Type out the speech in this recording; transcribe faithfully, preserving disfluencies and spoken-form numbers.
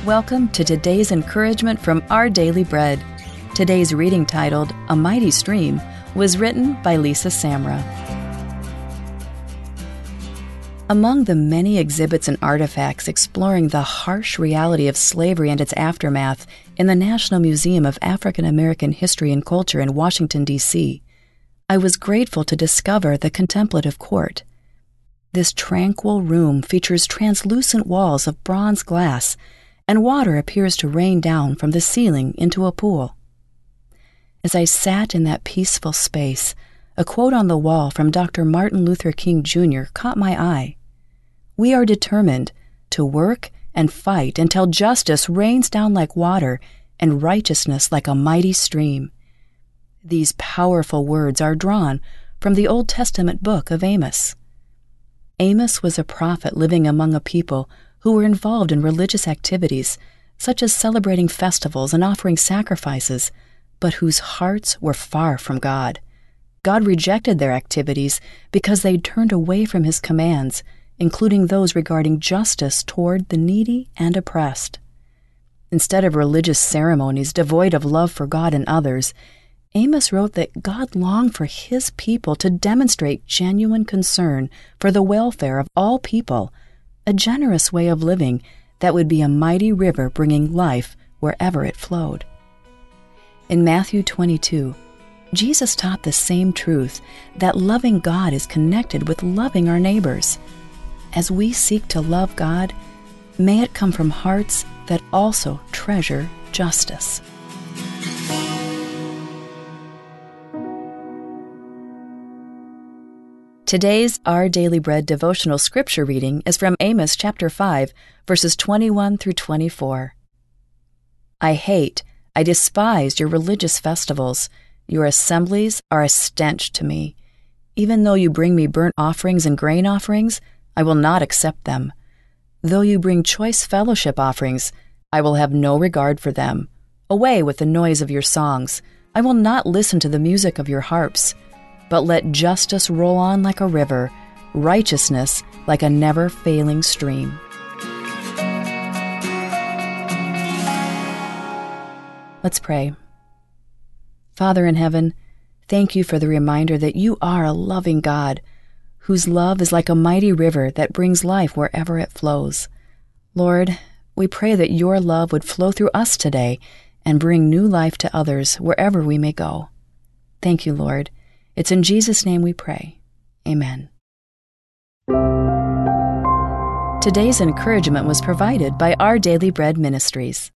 Welcome to today's encouragement from Our Daily Bread. Today's reading, titled A Mighty Stream, was written by Lisa Samra. Among the many exhibits and artifacts exploring the harsh reality of slavery and its aftermath in the National Museum of African American History and Culture in Washington, D C, I was grateful to discover the Contemplative Court. This tranquil room features translucent walls of bronze glass, and water appears to rain down from the ceiling into a pool. As I sat in that peaceful space, a quote on the wall from Doctor Martin Luther King Junior caught my eye. "We are determined to work and fight until justice rains down like water and righteousness like a mighty stream." These powerful words are drawn from the Old Testament book of Amos. Amos was a prophet living among a people who were involved in religious activities, such as celebrating festivals and offering sacrifices, but whose hearts were far from God. God rejected their activities because they turned away from His commands, including those regarding justice toward the needy and oppressed. Instead of religious ceremonies devoid of love for God and others, Amos wrote that God longed for His people to demonstrate genuine concern for the welfare of all people, a generous way of living that would be a mighty river bringing life wherever it flowed. In Matthew twenty-two, Jesus taught the same truth, that loving God is connected with loving our neighbors. As we seek to love God, may it come from hearts that also treasure justice. Today's Our Daily Bread devotional scripture reading is from Amos chapter five, verses twenty-one through twenty-four. I hate, I despise your religious festivals. Your assemblies are a stench to me. Even though you bring me burnt offerings and grain offerings, I will not accept them. Though you bring choice fellowship offerings, I will have no regard for them. Away with the noise of your songs. I will not listen to the music of your harps. But let justice roll on like a river, righteousness like a never-failing stream. Let's pray. Father in heaven, thank you for the reminder that you are a loving God, whose love is like a mighty river that brings life wherever it flows. Lord, we pray that your love would flow through us today and bring new life to others wherever we may go. Thank you, Lord. It's in Jesus' name we pray. Amen. Today's encouragement was provided by Our Daily Bread Ministries.